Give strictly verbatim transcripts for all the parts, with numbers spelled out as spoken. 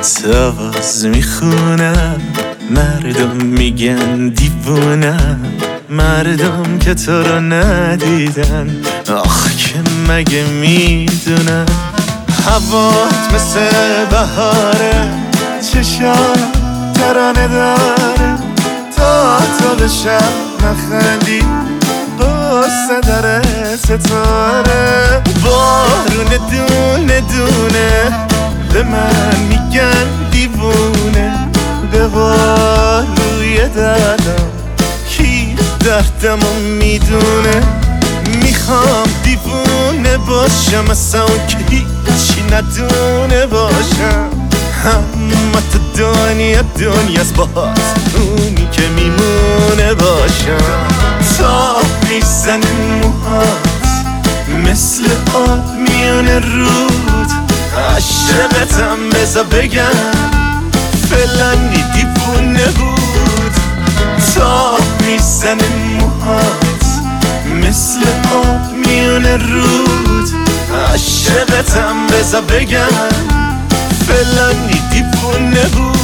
آواز میخونم، مردم میگن دیوونم، مردم که تو رو ندیدن آخ که مگه میدونن. هوات مثل بهاره، چشات ترانه داره، تا تو به شب نخندی قصه داره ستاره. بارون دونه دونه به من میگن دیوونه، به باروی دردم کی دردمو میدونه. میخوام دیوونه باشم اصلا اون که هیچی ندونه باشم، اما تو دنیا دنیاست باز اونی که میمونه باشم. تا میزنه موهات مثل آب میونه رود، عشقتم بزا بگم فلانی دیوونه بود. تا میزنه موهات مثل آب میونه رود، عشقتم بزا بگم فلانی دیوونه بود.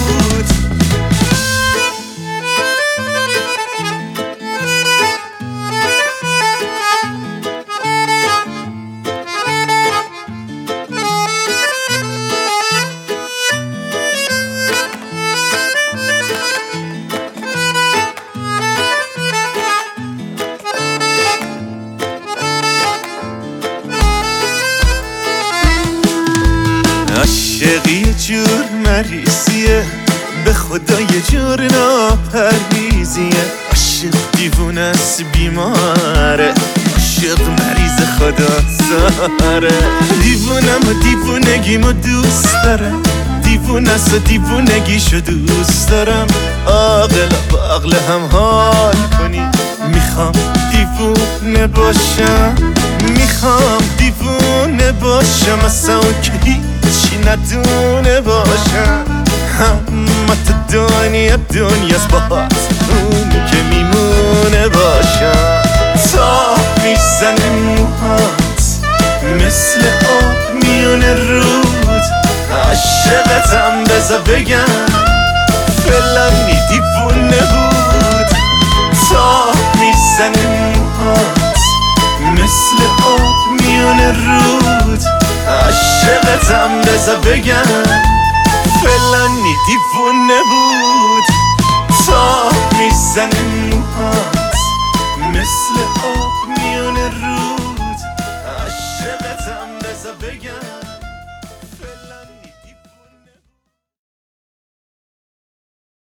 عاشقی یه جور مریضیه، به خدا یه جور ناپرهیزیه. عاشق دیوونه است بیماره، عاشق مریض خدا ساره. دیوونم و دیوونگیمو دوست دارم، دیوونه است و دیوونگیشو دوست دارم. عاقل با عقل هم حال کنی، میخوام دیوونه باشم، میخوام دیوونه باشم اصلا اون که هیچی ندونه باشم. اما تو دنیا دنیاست باز اونی که میمونه باشم. تا میزنه موهات مثل آب میونه رود، عشقتم بزا بگم فلانی دیوونه بود. تا میزنه موهات مثل آب میونه رود، عشقتم بزا بگم فلانی دیوونه بود. تا